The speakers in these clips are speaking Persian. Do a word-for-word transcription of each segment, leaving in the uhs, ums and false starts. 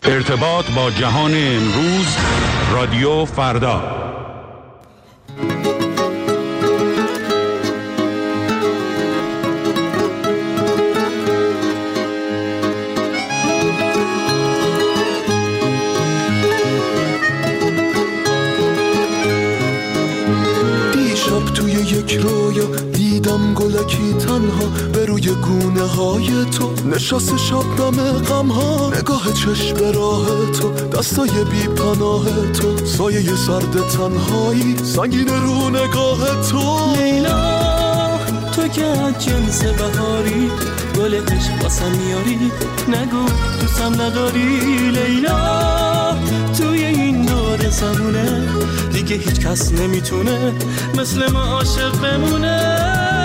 ارتباط با جهان امروز، رادیو فردا. دیشب توی یک رویا دیدم گلکی تنها به روی گونه های تو نشست شبنم غم ها، نگاه چشم به راه تو، دستای بی پناه تو، سایه سرد تنهایی سنگین رو نگاه تو. لیلا تو که از جنس بهاری، گل عشق واسم میاری، نگو دوستم نداری. لیلا توی این دور زمونه دیگه هیچ کس نمیتونه مثل ما عاشق بمونه.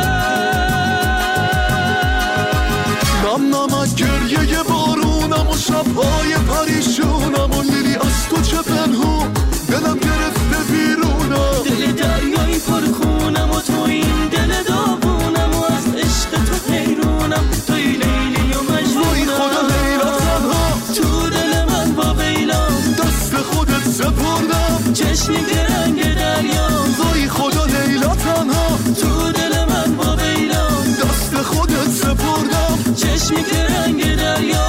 نم نمک گریه بارونم و شبهای پریشونم و لیلی از تو چه پنهون، دلم گرفته بیرونم، دل دریایی پرخونم و تو این دل داغونم و از عشق تو حیرونم، توی لیلی و مجنونم. وای خدا لیلا تنها تو دل من با بیلام، دست خودت سپردم چشمی که رنگ دریا. وای خدا لیلا تنها تو دل من با بیلام، دست خودت سپردم چشمی که رنگ دریا.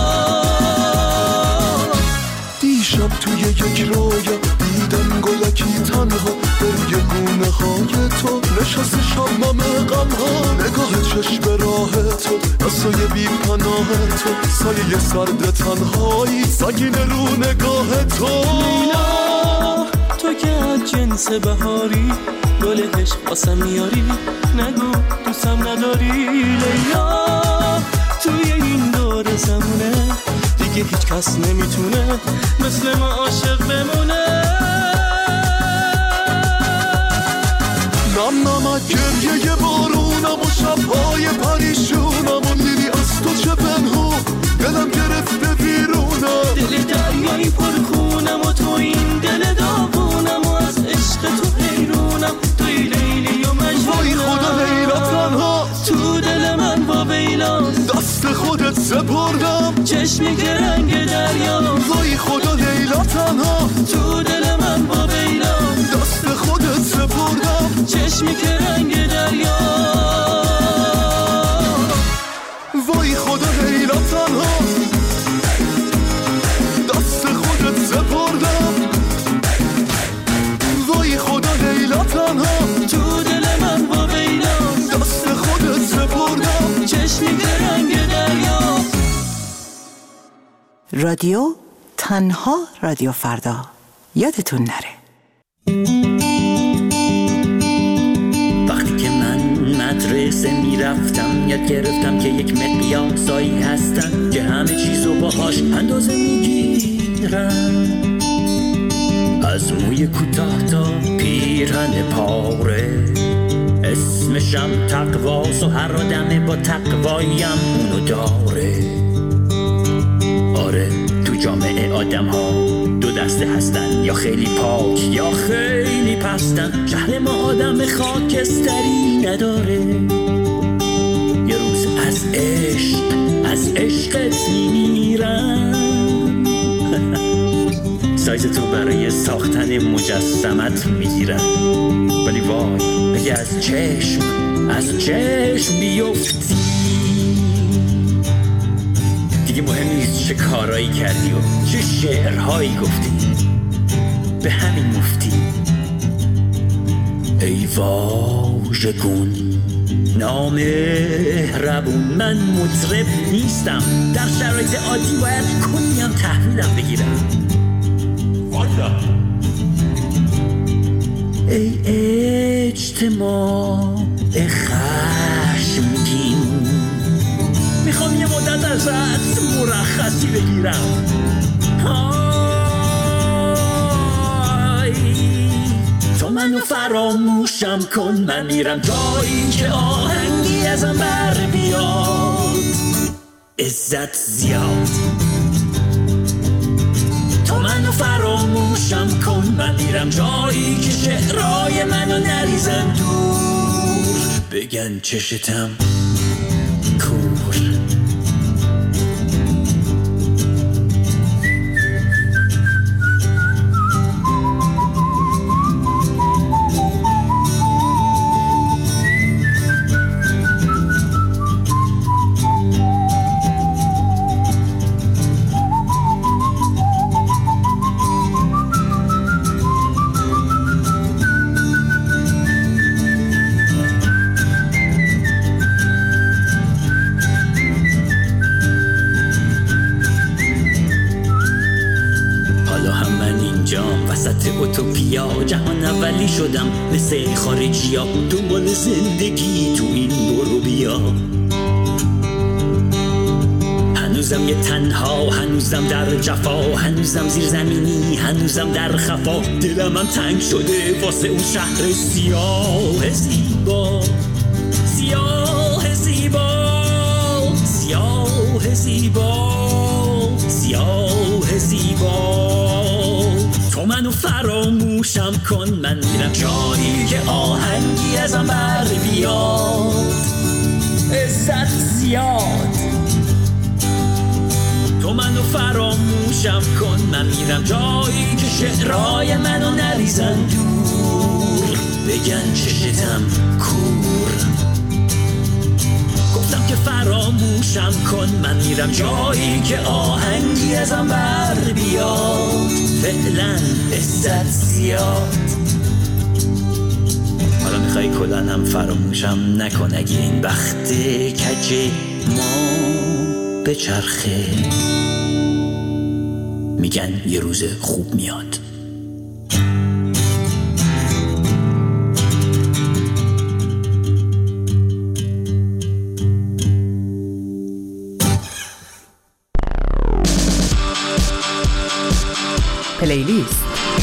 دیشب توی یک رویا دیدم گلکی تنها به روی گونه های تو نشست شبنم غم ها، نگاه چشم به راه تو، دستای بی پناه تو، سایه سرد تنهایی سنگین رو نگاه تو. لیلا تو که از جنس بهاری، گل عشق واسم میاری، نگو دوستم نداری. لیلا توی این دور زمونه دیگه هیچ کس نمیتونه مثل ما عاشق بمونه. نم نمک گریه بارونم و شبهای پریشونم و لیلی از تو چه پنهون، دلم گرفته بیرونم، دل دریایی پرخونم و تو این دل داغونم و از عشق تو حیرونم، توی لیلی و مجنونم. وای خدا لیلا تنها تو دل من با بیلاست، دست خودت سپردم چشمی که رنگ دریا. وای خدا لیلا تنها تو دل من با بیلاست، دست خودت سپردم چشمی که رنگ دریا. وای خدا لیلا تنها دست خودت سپردم وای خدا لیلا تنها تو دل من با بیلاست، دست خودت سپردم چشمی که رنگ دریا. رادیو تنها رادیو فردا، یادتون نره. وقتی که من مدرسه میرفتم یاد گرفتم که یک مقیاسایی هستن که همه چیزو باهاش اندازه میگیرن، از موی کوتاه تا پیرهن پاره، اسمشم تقواست و هر آدمه با تقوایم اونو داره. آره تو جامعه آدم ها دو دسته هستن، یا خیلی پاک یا خیلی پستن. شهر ما آدم خاکستری نداره، یه روز از عشق از عشقت میمیرن. سایز تو برای ساختن مجسمت میگیرن، ولی وای اگه از چشم از چشم بیفتی دیگه مهم نیست چه کارایی کردی و چه شعرهایی گفتی، به همین مفتی. ای واژگون نامهربون، من مطرب نیستم، در شرایط عادی باید کنیم تحویلم بگیرم. والا ای اجتماع خشمگین، میخوام یه مدت ازت مرخصی بگیرم. های تو منو فراموشم کن، من میرم جایی که آهنگی ازم بر بیاد، عزت زیاد. تو منو فراموشم کن، من میرم جایی که شعرهای منو نریزم دور، بگن چشتم کور. وسط اوتوپیا جهان اولی شدم مثل خارجی ها دنبال زندگی تو این برو بیا هنوزم یه تنها هنوزم در جفا هنوزم زیر زمینی هنوزم در خفا دلم هم تنگ شده واسه اون شهر سیاه زیبا سیاه زیبا سیاه زیبا سیاه زیبا تو منو فراموشم کن من میرم جایی که آهنگی ازم بر بیاد عزت زیاد تو منو فراموشم کن من میرم جایی که شعرهای منو نریزن دور بگن چشتم کور گفتم که فراموشم کن من میرم جایی که آهنگی ازم بر بیاد فعلا عزت زیاد حالا میخوای کلن هم فراموشم نکن اگه این بخت کج ما به چرخه میگن یه روز خوب میاد پلیلیست.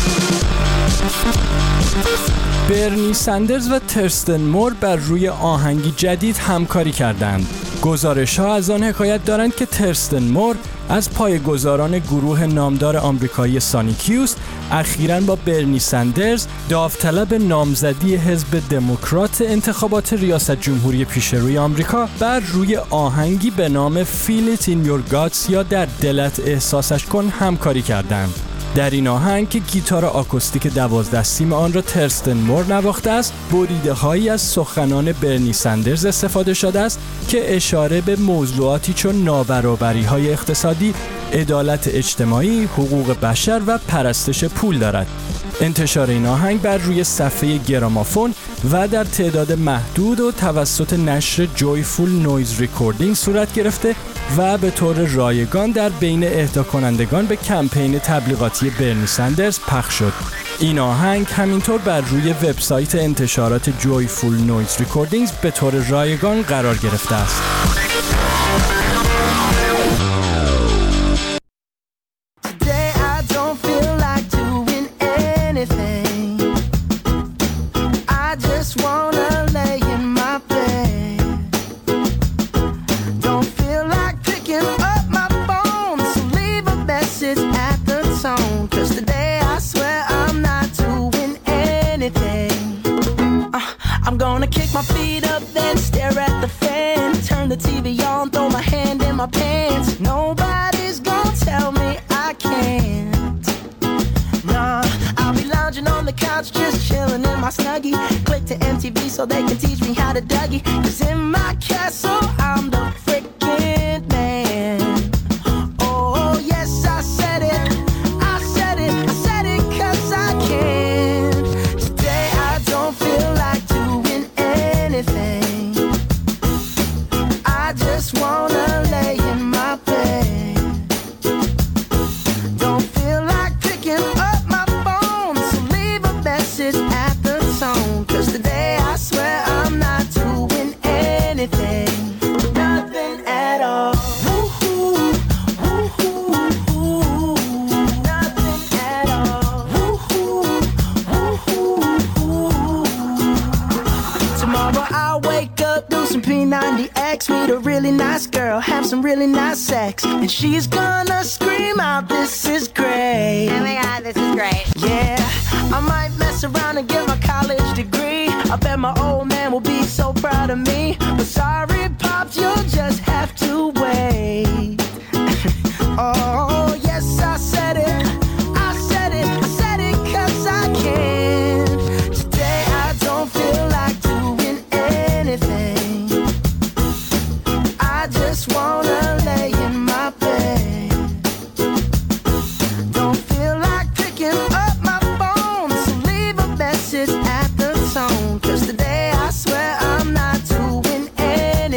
برنی سندرز و ترستن مور بر روی آهنگی جدید همکاری کردند. گزارش‌ها از آن حکایت دارند که ترستن مور از پایه‌گذاران گروه نامدار آمریکایی سانیک یوث اخیراً با برنی سندرز داوطلب نامزدی حزب دموکرات انتخابات ریاست جمهوری پیشروی آمریکا بر روی آهنگی به نام Feel It In Your Guts یا در دلت احساسش کن همکاری کردند. در این آهنگ که گیتار آکوستیک دوازده سیم آن را ترستن مور نواخته است، بریده هایی از سخنان برنی سندرز استفاده شده است که اشاره به موضوعاتی چون نابرابری های اقتصادی، عدالت اجتماعی، حقوق بشر و پرستش پول دارد. انتشار این آهنگ بر روی صفحه گرامافون و در تعداد محدود و توسط نشر جویفول نویز ریکوردینگ صورت گرفته و به طور رایگان در بین اهدا کنندگان به کمپین تبلیغاتی برنی سندرز پخش شد. این آهنگ همینطور بر روی وبسایت انتشارات جویفول نویز ریکوردینگز به طور رایگان قرار گرفته است. My feet up, then stare at the fan. Turn the T V on, throw my hand in my pants. Nobody's gonna tell me I can't. Nah, I'll be lounging on the couch, just chilling in my Snuggie. Click to M T V so they can teach me how to Dougie. 'Cause in my castle, I'm the freaking man. Oh, yes, I said it. I said it. I said it 'cause I can. Today I don't feel like doing anything. I just wanna lay in my bed. Don't feel like picking up my phone, so leave a message at the tone. 'Cause today I swear I'm not doing anything. Nothing at all. Woo-hoo, woo-hoo, woo-hoo. Nothing at all. Woo-hoo, woo-hoo, woo-hoo. Tomorrow I'll wake up, do some P ninety X, meet a really nice girl, have some really nice sex, and she's gonna scream out, "This is great." Oh my God, this is great. Yeah, I might mess around and get my college degree. I bet my old man will be so proud of me. But sorry, Pops, you'll just have to wait. Oh, yes, I said it. I said it. I said it 'cause I can. Today I don't feel like doing anything. I just wanna lay in my bed. Don't feel like picking up my phone, so leave a message at the tone. 'Cause today I swear I'm not doing anything.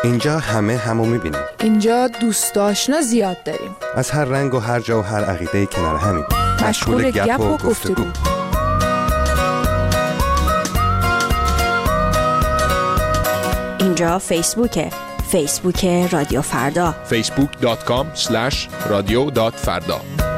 اینجا همه همو میبینیم. اینجا دوست آشنا زیاد داریم. از هر رنگ و هر جا و هر عقیده کنار همین. مشغول گپ و گفتگو. اینجا فیسبوکه. فیسبوک رادیو فردا. فیسبوک دات کام اسلش رادیو دات فردا.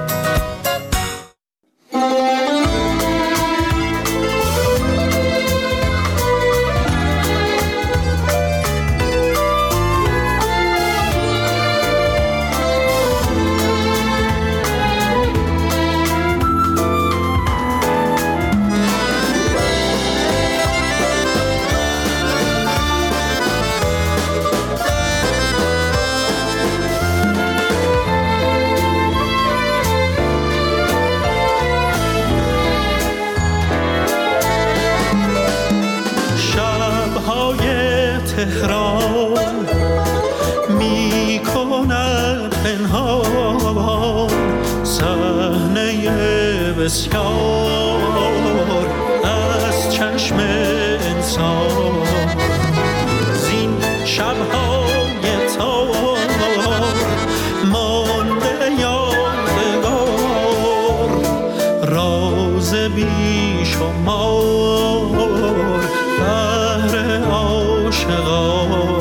تهران می کند پنهان صحنه بسیار از چشم انسان. زین شب‌های تار مانده یادگار راز بی‌شمار بهر عاشقان.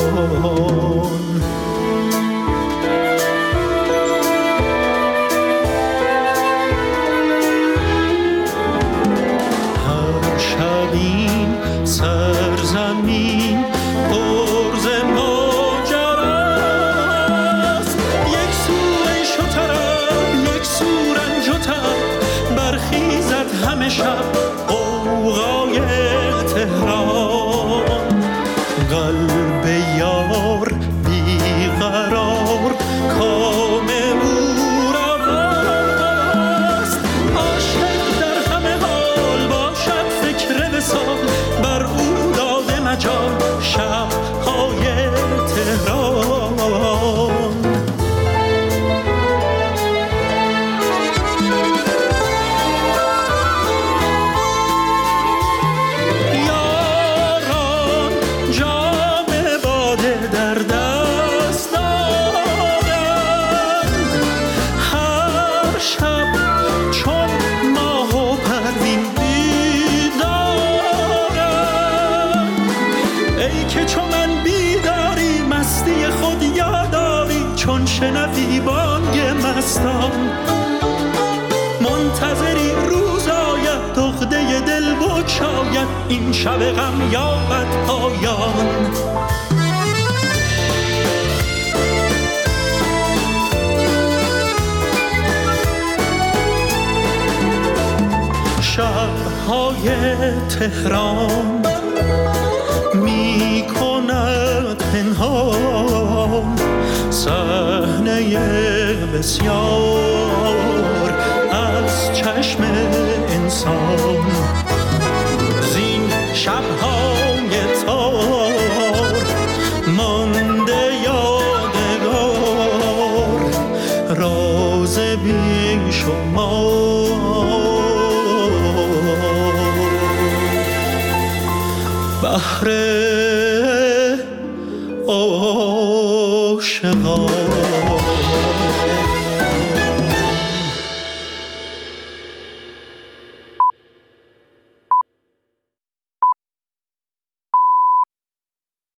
هر شب این سرزمین پرز ماجراست. یک سو عیش و طرب یک سو رنج و تب برخیزد همه شب غوغای تهران. قلب یار بیقرار کام او را راست. عاشق در همه حال باشد فکر وصال بر او داده مجال شب‌های تهران. شنوی بانگ مستان منتظری روز آید عقده دل بگشاید این شب غم یابد پایان. شب‌های تهران می کند پنهان صحنه بسیار از چشم انسان. زین شب‌های تار مانده یادگار راز بی‌شمار بهر عاشقان.